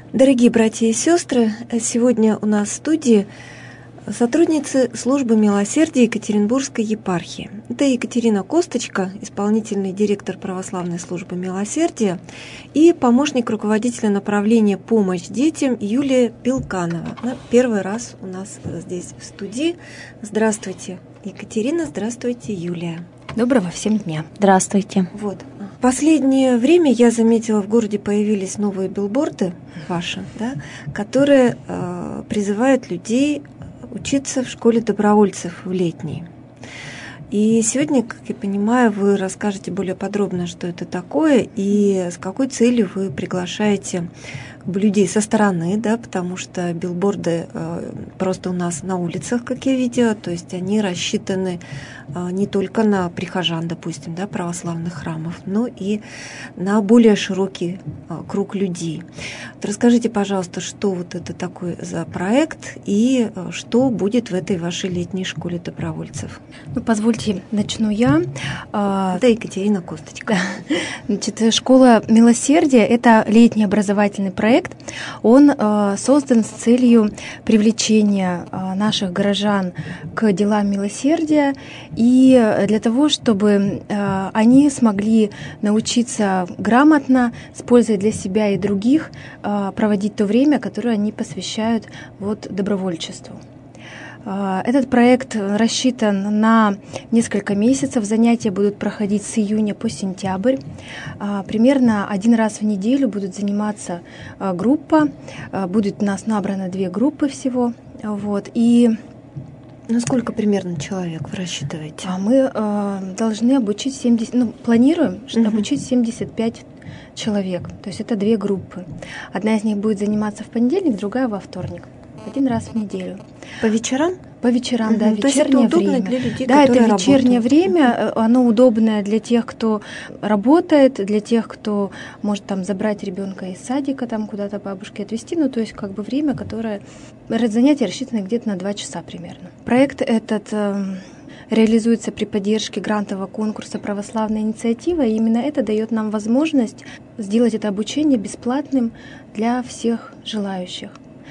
Дорогие братья и сестры, сегодня у нас в студии сотрудницы службы милосердия Екатеринбургской епархии. Это Екатерина Косточка, исполнительный директор православной службы милосердия, и помощник руководителя направления «Помощь детям» Юлия Пилканова. Она первый раз у нас здесь в студии. Здравствуйте, Екатерина, здравствуйте, Юлия. Доброго всем дня. Здравствуйте. Вот. В последнее время я заметила, в городе появились новые билборды ваши, да, которые призывают людей учиться в школе добровольцев в летней. И сегодня, как я понимаю, вы расскажете более подробно, что это такое и с какой целью вы приглашаете людей со стороны, да, потому что билборды просто у нас на улицах, как я видела, то есть они рассчитаны не только на прихожан, допустим, да, православных храмов, но и на более широкий круг людей. Вот расскажите, пожалуйста, что вот это такой за проект и что будет в этой вашей летней школе добровольцев? Ну, позвольте, начну я. Это Екатерина Косточка. Значит, школа милосердия – это летний образовательный проект. Он создан с целью привлечения наших горожан к делам милосердия и для того, чтобы они смогли научиться грамотно, с пользой для себя и других, проводить то время, которое они посвящают добровольчеству. Этот проект рассчитан на несколько месяцев. Занятия будут проходить с июня по сентябрь. Примерно один раз в неделю будут заниматься группа. Будет у нас набрано 2 группы всего. И сколько примерно человек вы рассчитываете? Мы должны обучить 70, планируем обучить 75 человек. То есть это 2 группы. Одна из них будет заниматься в понедельник, другая во вторник. Один раз в неделю. По вечерам? По вечерам, да, То есть это удобно для людей, да, которые это вечернее работают. время, оно удобное для тех, кто работает, для тех, кто может там забрать ребенка из садика, там куда-то бабушке отвезти, то есть время, которое занятия рассчитаны где-то на 2 часа примерно. Проект этот реализуется при поддержке грантового конкурса «Православная инициатива», и именно это дает нам возможность сделать это обучение бесплатным для всех желающих.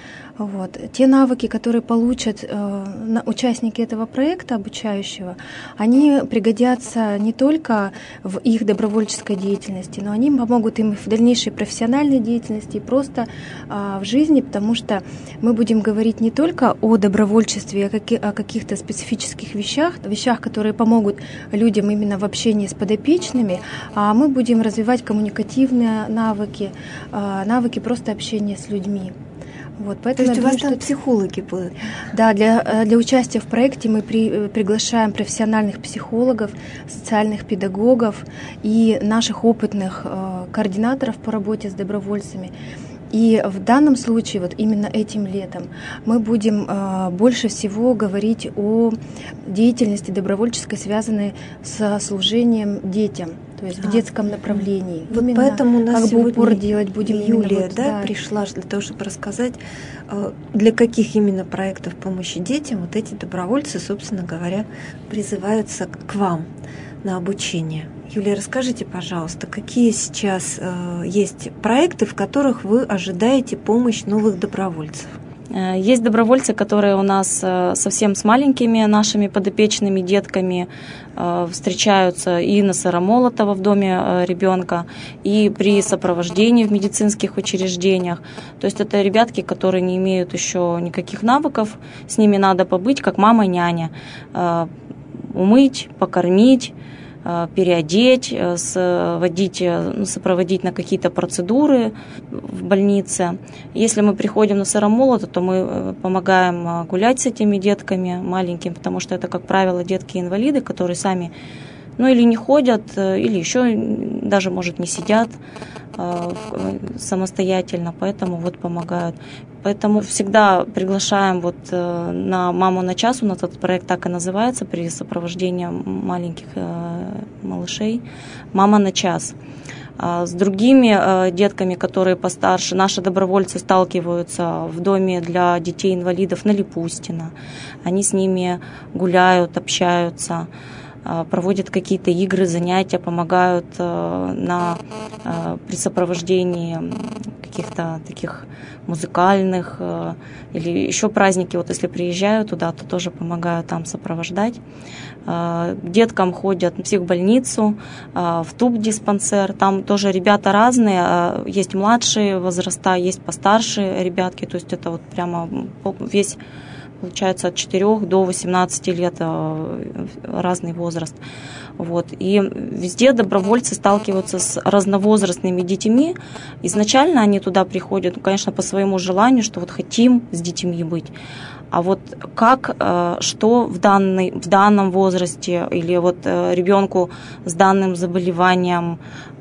Те навыки, которые получат участники этого проекта обучающего, они пригодятся не только в их добровольческой деятельности, но они помогут им в дальнейшей профессиональной деятельности и просто в жизни, потому что мы будем говорить не только о добровольчестве, о каких-то специфических вещах, которые помогут людям именно в общении с подопечными, а мы будем развивать коммуникативные навыки, навыки просто общения с людьми. То есть у вас там психологи будут? Да, для участия в проекте мы приглашаем профессиональных психологов, социальных педагогов и наших опытных координаторов по работе с добровольцами. И в данном случае, именно этим летом, мы будем больше всего говорить о деятельности добровольческой, связанной со служением детям, то есть в детском направлении. Поэтому у нас сегодня упор делать будем Юлия пришла для того, чтобы рассказать, для каких именно проектов помощи детям эти добровольцы, собственно говоря, призываются к вам на обучение. Юлия, расскажите, пожалуйста, какие сейчас есть проекты, в которых вы ожидаете помощь новых добровольцев? Есть добровольцы, которые у нас совсем с маленькими нашими подопечными детками встречаются и на Сыромолотова в доме ребенка, и при сопровождении в медицинских учреждениях. То есть это ребятки, которые не имеют еще никаких навыков, с ними надо побыть как мама и няня, умыть, покормить, переодеть, сопроводить на какие-то процедуры в больнице. Если мы приходим на Сыромолото, то мы помогаем гулять с этими детками маленькими, потому что это, как правило, детки-инвалиды, которые сами или не ходят, или еще даже, может, не сидят самостоятельно, поэтому помогают. Поэтому всегда приглашаем на «Маму на час», у нас этот проект так и называется, при сопровождении маленьких малышей, «Мама на час». С другими детками, которые постарше, наши добровольцы сталкиваются в доме для детей-инвалидов на Липустина. Они с ними гуляют, общаются. проводят какие-то игры, занятия, помогают при сопровождении каких-то таких музыкальных или еще праздники. Вот если приезжаю туда, то тоже помогаю там сопровождать. Деткам ходят в психбольницу, в тубдиспансер. Там тоже ребята разные. Есть младшие возраста, есть постарше ребятки. То есть это вот прямо весь, получается, от 4 до 18 лет разный возраст. Вот. И везде добровольцы сталкиваются с разновозрастными детьми. Изначально они туда приходят, конечно, по своему желанию, что вот хотим с детьми быть. А вот как, что в данном возрасте или вот ребенку с данным заболеванием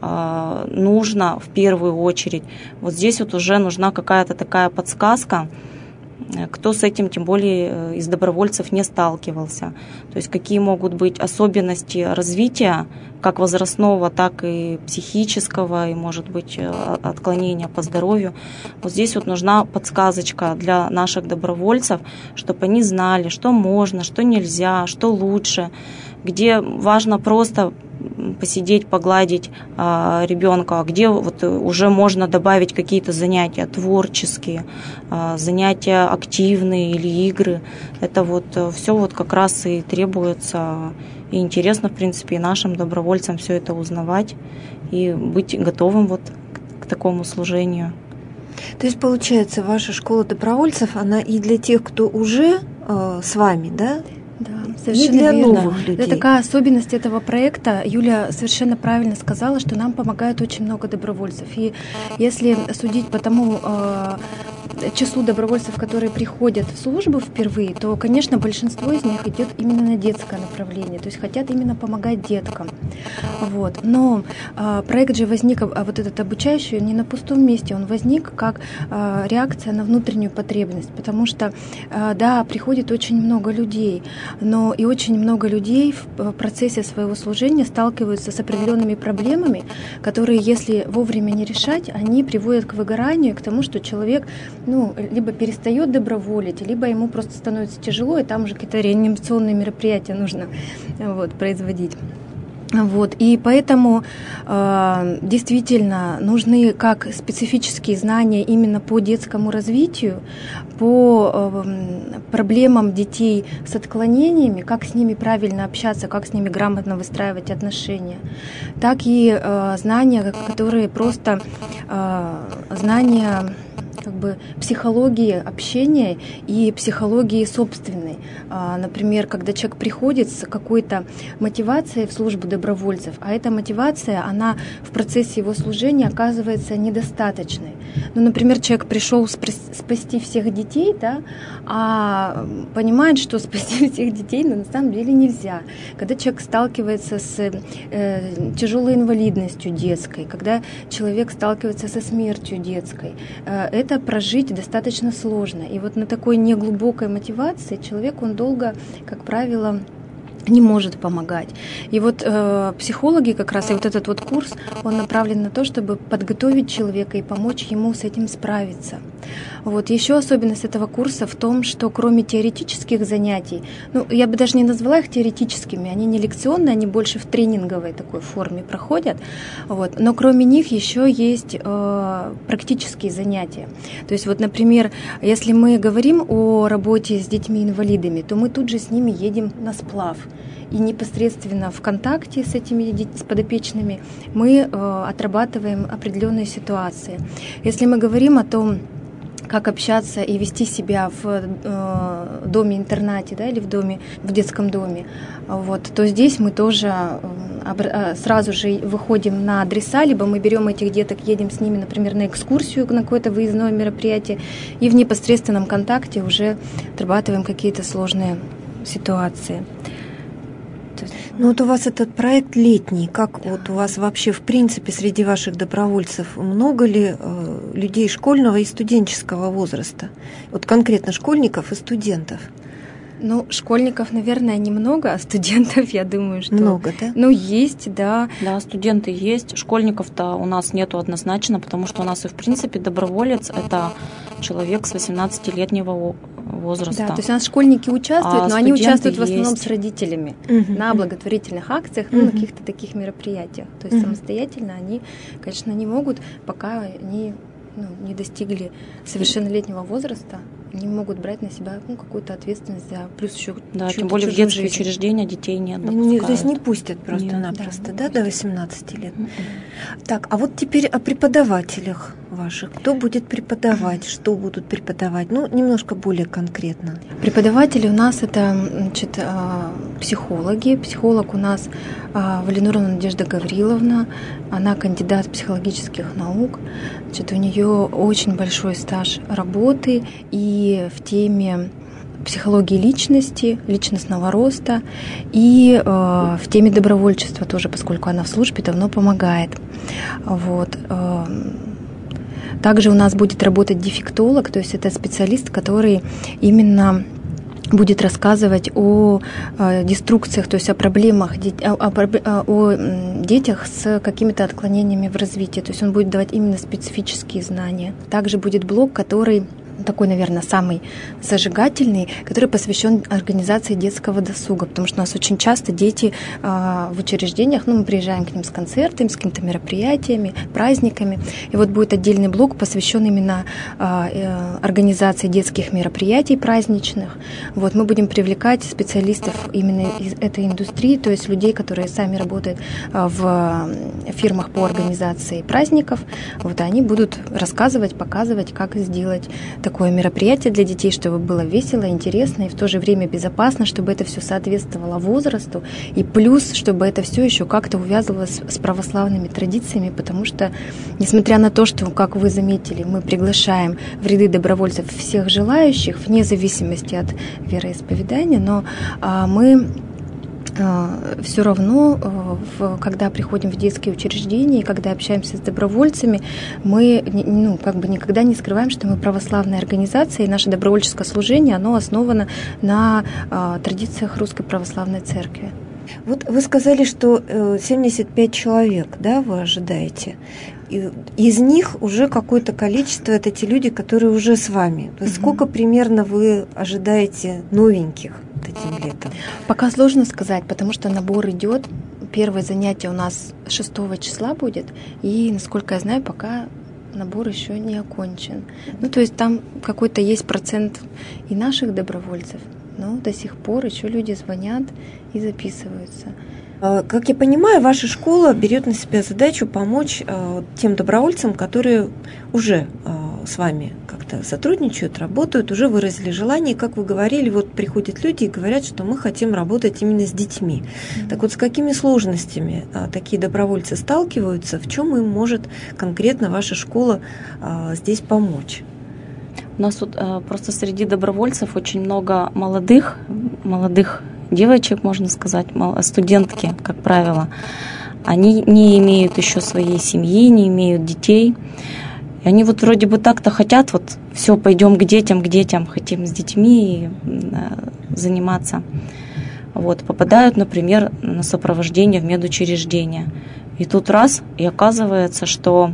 нужно в первую очередь, вот здесь вот уже нужна какая-то такая подсказка, кто с этим, тем более из добровольцев, не сталкивался. То есть какие могут быть особенности развития, как возрастного, так и психического, и, может быть, отклонения по здоровью. Вот здесь вот нужна подсказочка для наших добровольцев, чтобы они знали, что можно, что нельзя, что лучше, где важно просто посидеть, погладить ребенка, а где вот уже можно добавить какие-то занятия творческие, занятия активные или игры. Это вот все вот как раз и требуется, и интересно, в принципе, и нашим добровольцам все это узнавать и быть готовым вот к такому служению. То есть, получается, ваша школа добровольцев, она и для тех, кто уже с вами, да? Да, совершенно для верно. новых людей. Это такая особенность этого проекта. Юля совершенно правильно сказала, что нам помогает очень много добровольцев. И если судить по тому числу добровольцев, которые приходят в службу впервые, то, конечно, большинство из них идет именно на детское направление, то есть хотят именно помогать деткам. Вот. Но проект же возник, вот этот обучающий, не на пустом месте, он возник как реакция на внутреннюю потребность, потому что, да, приходит очень много людей, но и очень много людей в процессе своего служения сталкиваются с определенными проблемами, которые, если вовремя не решать, они приводят к выгоранию, к тому, что человек либо перестает доброволить, либо ему просто становится тяжело, и там уже какие-то реанимационные мероприятия нужно производить. Вот. И поэтому действительно нужны как специфические знания именно по детскому развитию, по проблемам детей с отклонениями, как с ними правильно общаться, как с ними грамотно выстраивать отношения, так и знания, которые просто знания психологии общения и психологии собственной. Например, когда человек приходит с какой-то мотивацией в службу добровольцев, а эта мотивация, она в процессе его служения оказывается недостаточной. Например, человек пришел спасти всех детей, да, а понимает, что спасти всех детей на самом деле нельзя. Когда человек сталкивается с тяжелой инвалидностью детской, когда человек сталкивается со смертью детской, это прожить достаточно сложно. И вот на такой неглубокой мотивации человек, он долго, как правило, не может помогать. И вот психологи как раз, и вот этот вот курс, он направлен на то, чтобы подготовить человека и помочь ему с этим справиться. Вот. Еще особенность этого курса в том, что кроме теоретических занятий, я бы даже не назвала их теоретическими, они не лекционные, они больше в тренинговой такой форме проходят, вот. Но кроме них еще есть практические занятия. То есть вот, например, если мы говорим о работе с детьми-инвалидами, то мы тут же с ними едем на сплав. И непосредственно в контакте с этими с подопечными мы отрабатываем определенные ситуации. Если мы говорим о том, как общаться и вести себя в доме-интернате, да, или в детском доме, вот, то здесь мы тоже сразу же выходим на адреса, либо мы берем этих деток, едем с ними, например, на экскурсию, на какое-то выездное мероприятие, и в непосредственном контакте уже отрабатываем какие-то сложные ситуации. Вот у вас этот проект летний, как да. Вот у вас вообще в принципе среди ваших добровольцев много ли людей школьного и студенческого возраста? Вот конкретно школьников и студентов? Школьников, наверное, немного, а студентов, я думаю, что... Много, да? Есть, да. Да, студенты есть. Школьников-то у нас нету однозначно, потому что у нас и, в принципе, доброволец – это человек с 18-летнего возраста. Да, то есть у нас школьники участвуют, но они участвуют в основном с родителями на благотворительных акциях, на каких-то таких мероприятиях. То есть самостоятельно они, конечно, не могут, пока они не достигли совершеннолетнего возраста, не могут брать на себя какую-то ответственность за плюс еще тем более в детские учреждения детей не допускают. То есть не пустят просто-напросто, до 18 лет. Так, а вот теперь о преподавателях ваших. Кто будет преподавать, что будут преподавать? Немножко более конкретно. Преподаватели у нас это, психологи. Психолог у нас Валинуровна Надежда Гавриловна. Она кандидат психологических наук. У нее очень большой стаж работы и в теме психологии личности, личностного роста, и в теме добровольчества тоже, поскольку она в службе давно помогает. Также у нас будет работать дефектолог, то есть это специалист, который именно будет рассказывать о деструкциях, то есть о проблемах, о детях с какими-то отклонениями в развитии. То есть он будет давать именно специфические знания. Также будет блок, который такой, наверное, самый зажигательный, который посвящен организации детского досуга, потому что у нас очень часто дети в учреждениях, мы приезжаем к ним с концертами, с какими-то мероприятиями, праздниками, и вот будет отдельный блок, посвящен именно организации детских мероприятий праздничных. Мы будем привлекать специалистов именно из этой индустрии, то есть людей, которые сами работают в фирмах по организации праздников, они будут рассказывать, показывать, как сделать такое мероприятие для детей, чтобы было весело, интересно и в то же время безопасно, чтобы это все соответствовало возрасту, и плюс, чтобы это все еще как-то увязывалось с православными традициями, потому что, несмотря на то, что, как вы заметили, мы приглашаем в ряды добровольцев всех желающих, вне зависимости от вероисповедания, но мы все равно, когда приходим в детские учреждения, когда общаемся с добровольцами, мы никогда не скрываем, что мы православная организация, и наше добровольческое служение, оно основано на традициях Русской Православной Церкви. Вы сказали, что 75 человек, вы ожидаете. Из них уже какое-то количество, это те люди, которые уже с вами. То есть сколько примерно вы ожидаете новеньких этим летом? Пока сложно сказать, потому что набор идет. Первое занятие у нас 6 числа будет, и, насколько я знаю, пока набор еще не окончен. То есть там какой-то есть процент и наших добровольцев, но до сих пор еще люди звонят и записываются. Как я понимаю, ваша школа берет на себя задачу помочь тем добровольцам, которые уже с вами как-то сотрудничают, работают, уже выразили желание. Как вы говорили, приходят люди и говорят, что мы хотим работать именно с детьми. Так с какими сложностями такие добровольцы сталкиваются? В чем им может конкретно ваша школа здесь помочь? У нас тут просто среди добровольцев очень много молодых девочек, можно сказать, студентки, как правило. Они не имеют еще своей семьи, не имеют детей. И они вроде бы так-то хотят, все, пойдем к детям, хотим с детьми заниматься. Попадают, например, на сопровождение в медучреждение. И тут раз, и оказывается, что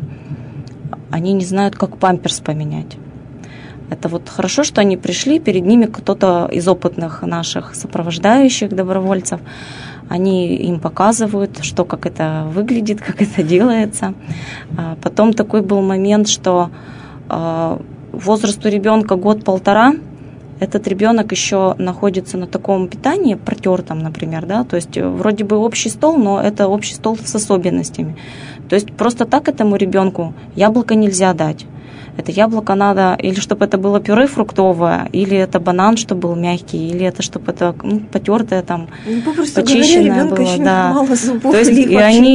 они не знают, как памперс поменять. Это хорошо, что они пришли, перед ними кто-то из опытных наших сопровождающих добровольцев. Они им показывают, как это выглядит, как это делается. Потом такой был момент, что возрасту ребенка 1-1,5, этот ребенок еще находится на таком питании, протертом, например, то есть вроде бы общий стол, но это общий стол с особенностями. То есть просто так этому ребенку яблоко нельзя дать. Это яблоко надо, или чтобы это было пюре фруктовое, или это банан, чтобы был мягкий, или это чтобы это потертое почищенное было. Еще мало зубов. То есть и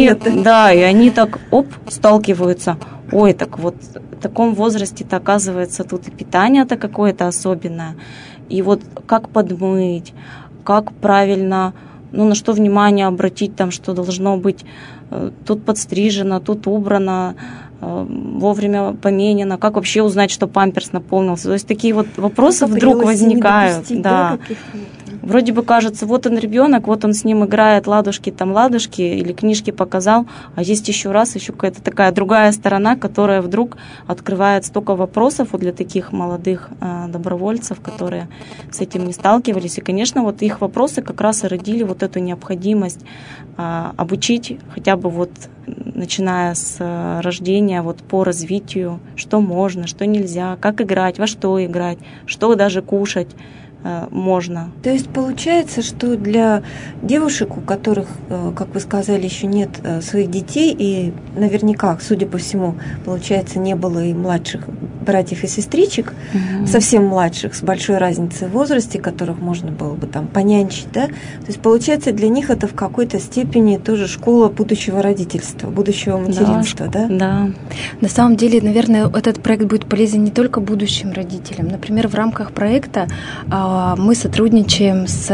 они так сталкиваются. Ой, так в таком возрасте-то оказывается тут и питание-то какое-то особенное. И как подмыть, как правильно, на что внимание обратить, что должно быть тут подстрижено, тут убрано, вовремя поменено, как вообще узнать, что памперс наполнился. То есть такие вопросы вдруг возникают. Вроде бы кажется, вот он ребенок, вот он с ним играет, ладушки или книжки показал, а есть еще какая-то такая другая сторона, которая вдруг открывает столько вопросов вот для таких молодых добровольцев, которые с этим не сталкивались. И, конечно, вот их вопросы как раз и родили вот эту необходимость обучить хотя бы вот начиная с рождения вот по развитию, что можно, что нельзя, как играть, во что играть, что даже кушать можно. То есть получается, что для девушек, у которых, как вы сказали, еще нет своих детей, и наверняка, судя по всему, получается, не было и младших братьев и сестричек, совсем младших, с большой разницей в возрасте, которых можно было бы там понянчить, да? То есть получается, для них это в какой-то степени тоже школа будущего родительства, будущего материнства, да? Да. На самом деле, наверное, этот проект будет полезен не только будущим родителям. Например, в рамках проекта мы сотрудничаем с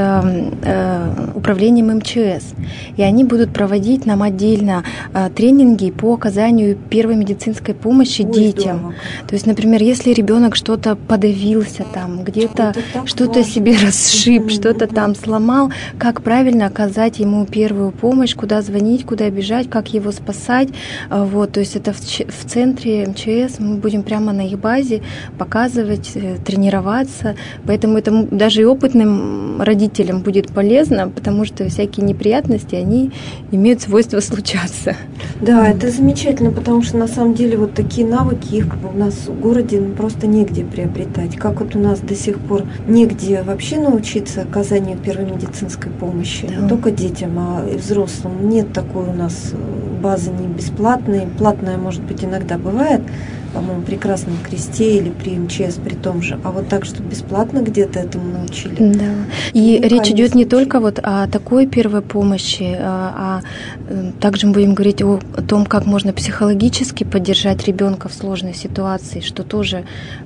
управлением МЧС, и они будут проводить нам отдельно тренинги по оказанию первой медицинской помощи детям. Здорово. То есть, например, если ребенок что-то подавился, там, где-то что-то себе расшиб, что-то там сломал, как правильно оказать ему первую помощь, куда звонить, куда бежать, как его спасать. Вот, то есть это в центре МЧС, мы будем прямо на их базе показывать, тренироваться, поэтому это даже и опытным родителям будет полезно, потому что всякие неприятности, они имеют свойство случаться. Да, это замечательно, потому что на самом деле вот такие навыки, их у нас в городе просто негде приобретать. Как вот у нас до сих пор негде вообще научиться оказанию первой медицинской помощи, не только детям, а и взрослым. Нет такой у нас базы не бесплатной, платная, может быть, иногда бывает, по-моему, при Красном Кресте или при МЧС, при том же. А вот так, что бесплатно где-то этому научили. Да. И речь идет не только вот о такой первой помощи, а также мы будем говорить о том, как можно психологически поддержать ребенка в сложной ситуации, что тоже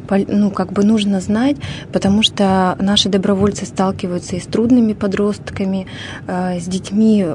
нужно знать, потому что наши добровольцы сталкиваются и с трудными подростками, с детьми,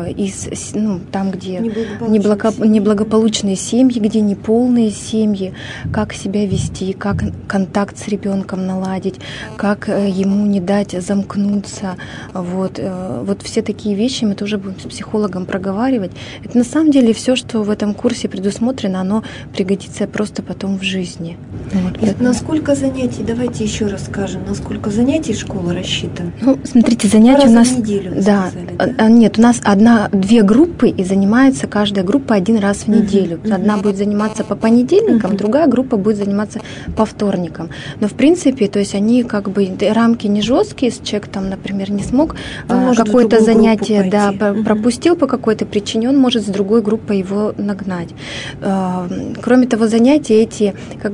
там, где неблагополучные семьи, где неполные семьи, как себя вести, как контакт с ребенком наладить, как ему не дать замкнуться. Вот все такие вещи мы тоже будем с психологом проговаривать. Это на самом деле все, что в этом курсе предусмотрено, оно пригодится просто потом в жизни. Насколько занятий, давайте еще раз скажем, насколько занятий школа рассчитана? Смотрите, занятия у нас... в неделю, да. Нет, у нас 1-2 группы, и занимается каждая группа 1 раз в неделю. Одна будет заниматься по понедельникам, другая группа будет заниматься по вторникам. Но в принципе, то есть они рамки не жесткие, если человек там, например, не смог какое-то занятие пропустил по какой-то причине, он может с другой группой его нагнать. Кроме того, занятия эти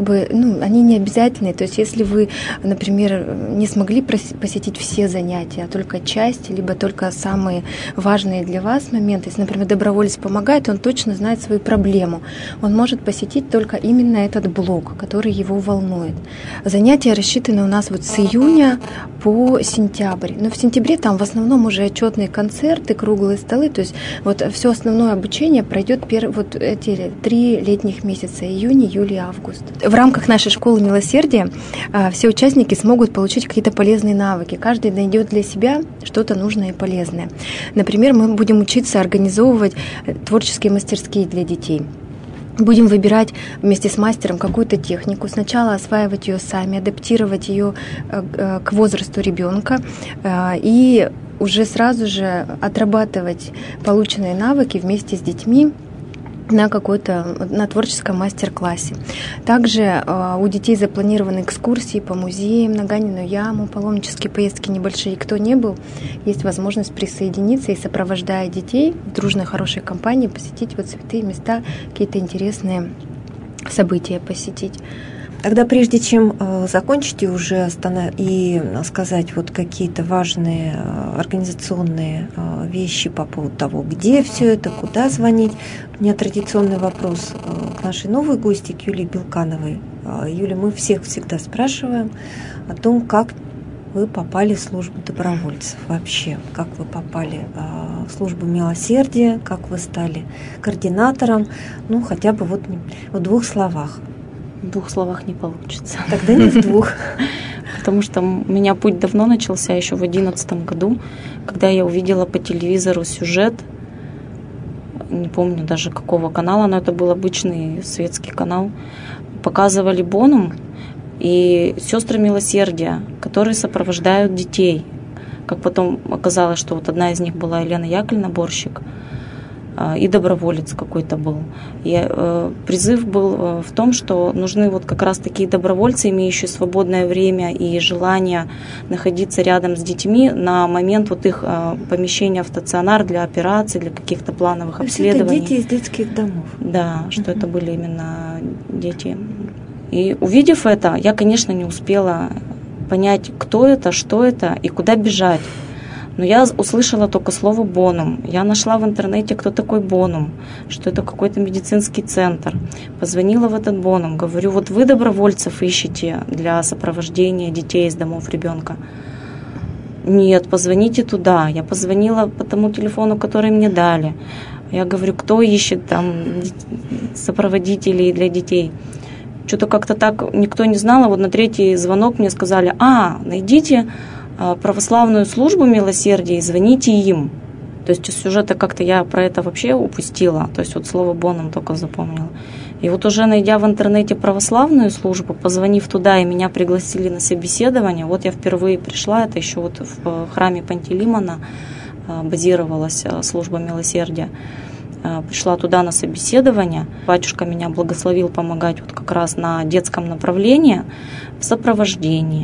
они не обязательные. То есть если вы, например, не смогли посетить все занятия, а только часть, либо только самые важные для вас моменты, если, например, доброволец помогает, он точно знает свою проблему. Он может посетить только именно этот блок, который его волнует. Занятия рассчитаны у нас с июня по сентябрь. Но в сентябре там в основном уже отчетные концерты, круглые столы. То есть все основное обучение пройдет эти 3 летних месяца: июнь, июль и август. В рамках нашей школы милосердия все участники смогут получить какие-то полезные навыки. Каждый найдет для себя что-то нужное и полезное. Например, мы будем учиться организовывать творческие мастерские для детей. Будем выбирать вместе с мастером какую-то технику, сначала осваивать ее сами, адаптировать ее к возрасту ребенка и уже сразу же отрабатывать полученные навыки вместе с детьми на творческом мастер-классе. Также у детей запланированы экскурсии по музеям, на Ганину яму, паломнические поездки небольшие. Кто не был, есть возможность присоединиться и, сопровождая детей в дружной хорошей компании, посетить святые места, какие-то интересные события посетить. Тогда прежде чем закончить и уже и сказать какие-то важные организационные вещи по поводу того, где все это, куда звонить, у меня традиционный вопрос к нашей новой гости, к Юлии Белкановой. Юля, мы всех всегда спрашиваем о том, как вы попали в службу добровольцев вообще, как вы попали в службу милосердия, как вы стали координатором, хотя бы в 2 словах. В 2 словах не получится. Тогда не в 2. потому что у меня путь давно начался, еще в 2011 году, когда я увидела по телевизору сюжет, не помню даже какого канала, но это был обычный светский канал, показывали Бонум и сестры милосердия, которые сопровождают детей. Как потом оказалось, что вот одна из них была Елена Яковлевна Борщик, и доброволец какой-то был. И призыв был в том, что нужны вот как раз такие добровольцы, имеющие свободное время и желание находиться рядом с детьми на момент вот их помещения в стационар для операций, для каких-то плановых обследований. Это дети из детских домов. Да, что это были именно дети. И увидев это, я, конечно, не успела понять, кто это, что это и куда бежать. Но я услышала только слово «Бонум». Я нашла в интернете, кто такой Бонум, что это какой-то медицинский центр. Позвонила в этот Бонум, говорю, вот вы добровольцев ищете для сопровождения детей из домов ребенка? Нет, позвоните туда. Я позвонила по тому телефону, который мне дали. Я говорю, кто ищет там сопроводителей для детей? Что-то как-то так никто не знал. А вот на третий звонок мне сказали, найдите православную службу милосердия и звоните им. То есть из сюжета как-то я про это вообще упустила. То есть вот слово «Бонум» только запомнила. И вот уже найдя в интернете православную службу, позвонив туда, и меня пригласили на собеседование, вот я впервые пришла, это еще вот в храме Пантелеймона базировалась служба милосердия. Пришла туда на собеседование. Батюшка меня благословил помогать вот как раз на детском направлении в сопровождении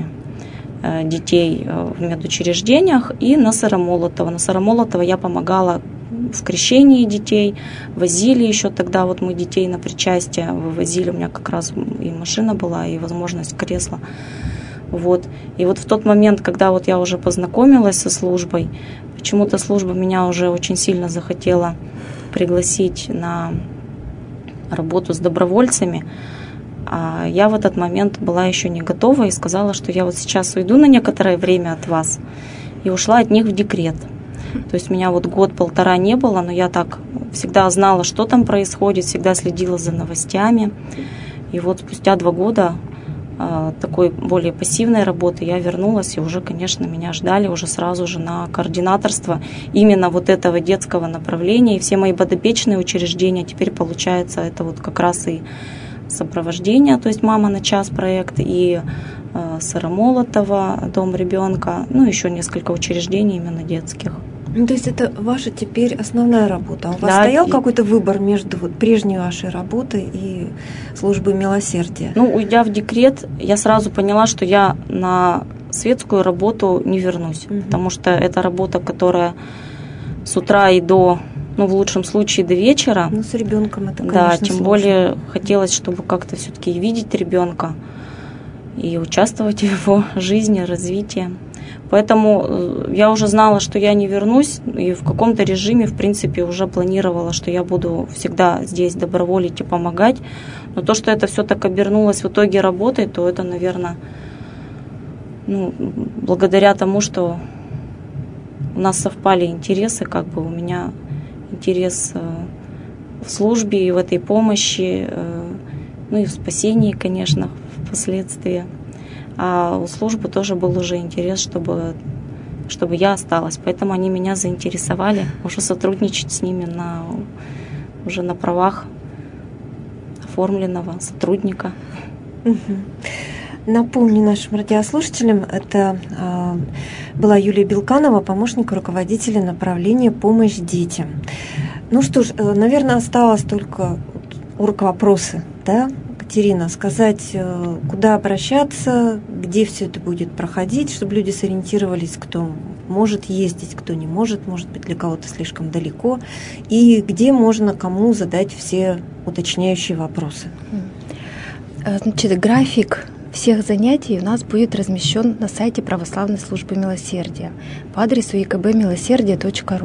детей в медучреждениях и на Сыромолотово. На Сыромолотово я помогала в крещении детей, возили еще тогда вот мы детей на причастие, вывозили, у меня как раз и машина была, и возможность кресла. Вот. И вот в тот момент, когда вот я уже познакомилась со службой, почему-то служба меня уже очень сильно захотела пригласить на работу с добровольцами. А я в этот момент была еще не готова и сказала, что я вот сейчас уйду на некоторое время от вас, и ушла от них в декрет. То есть меня вот год-полтора не было, но я так всегда знала, что там происходит, всегда следила за новостями. И вот спустя 2 года такой более пассивной работы я вернулась, и уже, конечно, меня ждали уже сразу же на координаторство именно вот этого детского направления. И все мои подопечные учреждения теперь, получается, это вот как раз и сопровождение, то есть «Мама на час» проект, и Сыромолотово, дом ребенка, еще несколько учреждений именно детских. То есть это ваша теперь основная работа. У вас Да, стоял какой-то выбор между вот прежней вашей работой и службой милосердия? Уйдя в декрет, я сразу поняла, что я на светскую работу не вернусь, потому что это работа, которая с утра и до, в лучшем случае до вечера. С ребенком это, конечно, да, тем сложно. более хотелось, чтобы как-то все-таки видеть ребенка и участвовать в его жизни, развитии. Поэтому я уже знала, что я не вернусь, и в каком-то режиме, в принципе, уже планировала, что я буду всегда здесь доброволить и помогать. Но то, что это все так обернулось в итоге работой, то это, наверное, благодаря тому, что у нас совпали интересы, у меня интерес в службе и в этой помощи, и в спасении, конечно, впоследствии. А у службы тоже был уже интерес, чтобы я осталась. Поэтому они меня заинтересовали уже сотрудничать с ними уже на правах оформленного сотрудника. Напомню нашим радиослушателям, это была Юлия Белканова, помощник руководителя направления «Помощь детям». Ну что ж, наверное, осталось только вопросы, да? Катерина, сказать, куда обращаться, где все это будет проходить, чтобы люди сориентировались, кто может ездить, кто не может быть, для кого-то слишком далеко, и где можно кому задать все уточняющие вопросы. Значит, график всех занятий у нас будет размещен на сайте Православной службы милосердия по адресу ekbmилосердие.ру.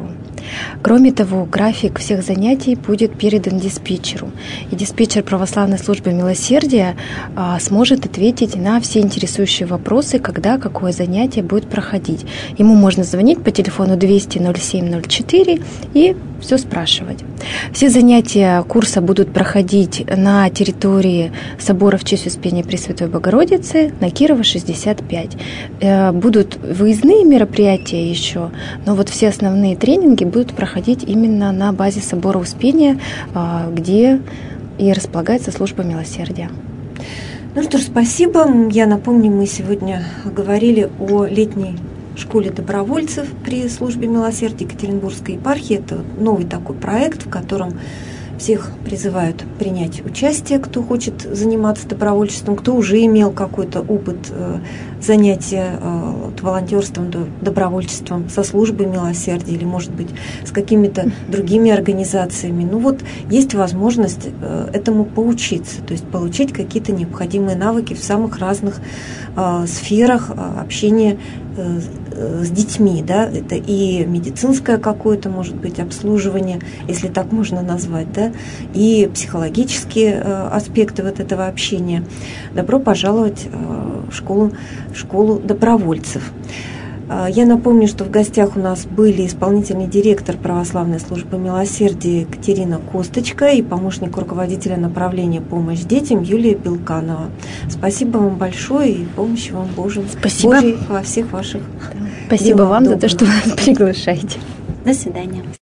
Кроме того, график всех занятий будет передан диспетчеру. И диспетчер православной службы милосердия сможет ответить на все интересующие вопросы, когда какое занятие будет проходить. Ему можно звонить по телефону 200-07-04 и все спрашивать. Все занятия курса будут проходить на территории собора в честь Успения Пресвятой Богородицы на Кирова, 65. Будут выездные мероприятия еще, но вот все основные тренинги будут проходить именно на базе собора Успения, где и располагается служба милосердия. Ну что ж, спасибо. Я напомню, мы сегодня говорили о летней школе добровольцев при службе милосердия Екатеринбургской епархии. Это новый такой проект, в котором всех призывают принять участие, кто хочет заниматься добровольчеством, кто уже имел какой-то опыт занятия волонтерством, добровольчеством со службой милосердия или, может быть, с какими-то другими организациями. Ну вот есть возможность этому поучиться, то есть получить какие-то необходимые навыки в самых разных сферах общения с детьми, да, это и медицинское какое-то, может быть, обслуживание, если так можно назвать, да, и психологические аспекты вот этого общения. Добро пожаловать в школу добровольцев. Я напомню, что в гостях у нас были исполнительный директор православной службы милосердия Екатерина Косточка и помощник руководителя направления «Помощь детям» Юлия Белканова. Спасибо вам большое и помощи вам Божьей во всех ваших Спасибо вам за то, что вы нас приглашаете. До свидания.